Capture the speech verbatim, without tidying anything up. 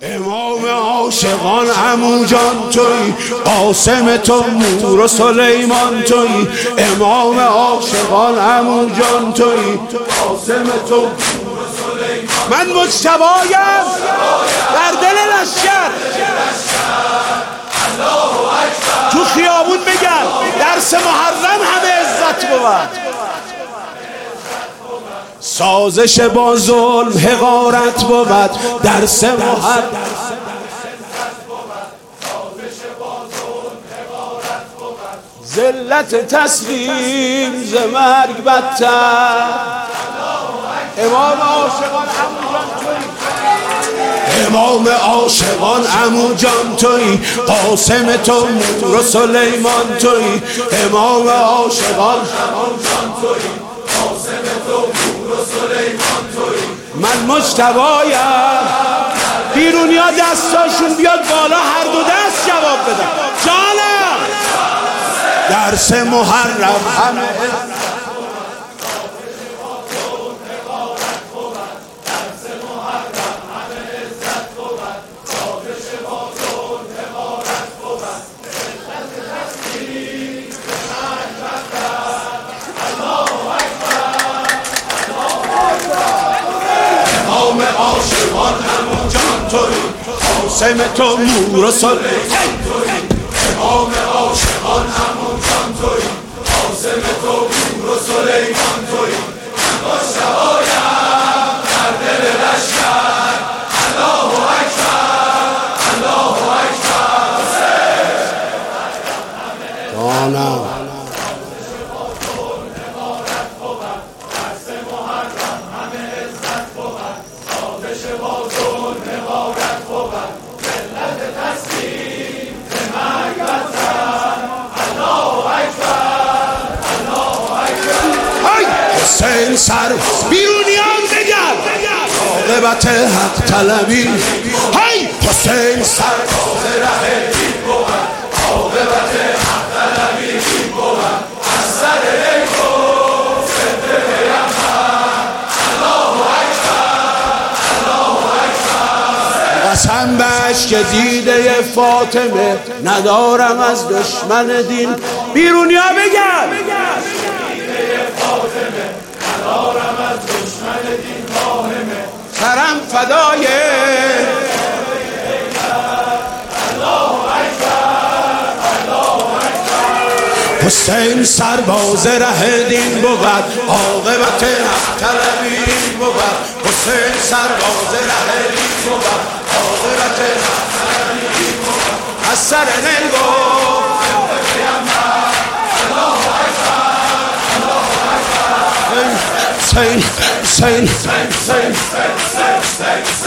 امام عاشقان عمو جان تویی، قاسم تو مور و سلیمان تویی. امام عاشقان عمو جان تویی، قاسم تو مور و سلیمان. من مجتبایم در دل لشکر، تو خیابون بگم درس محرم همه عزت بود. سازش با ظلم حقارت بود، درس محرم ذلت تسلیم ز مرگ بدتر. امام عاشقان عمو جان تویی، امام عاشقان عمو جان تویی، قاسم تو مور و سلیمان تویی. امام عاشقان عمو جان تویی، قاسم تو مور و سلیمان تویی. من مجتبایم، بیرونیا دستاشون بیاد بالا، هر دو دست جواب بدن. جانم درس محرم همه عاشقان عمو جان تویی، قاسم تو مور و سلیمان تویی. امام عاشقان عمو جان تویی، قاسم تو مور و سلیمان تویی. من مجتبایم در دل لشکر، الله اکبر الله اکبر. جانم حسین سر بیرونیان بگم عاقبت حق طلبی. هی حسین سر باز ره دین بود، عاقبت حق طلبی دین بود. از سر ای گفت صدق پیغمبر، الله اکبر الله اکبر. قسم بهش که دیده فاطمه ندارم از دشمن دین. بیرونیا بگم ندارم از دشمن دین واهمه. سرم فدای الله اکبر الله اکبر. حسین سرباز ره دین بود، عاقبت حق طلبی دین بود. حسین سرباز ره دین بود، عاقبت حق طلبی دین بود. از سر نگو Say, say, say, say, say, say, say.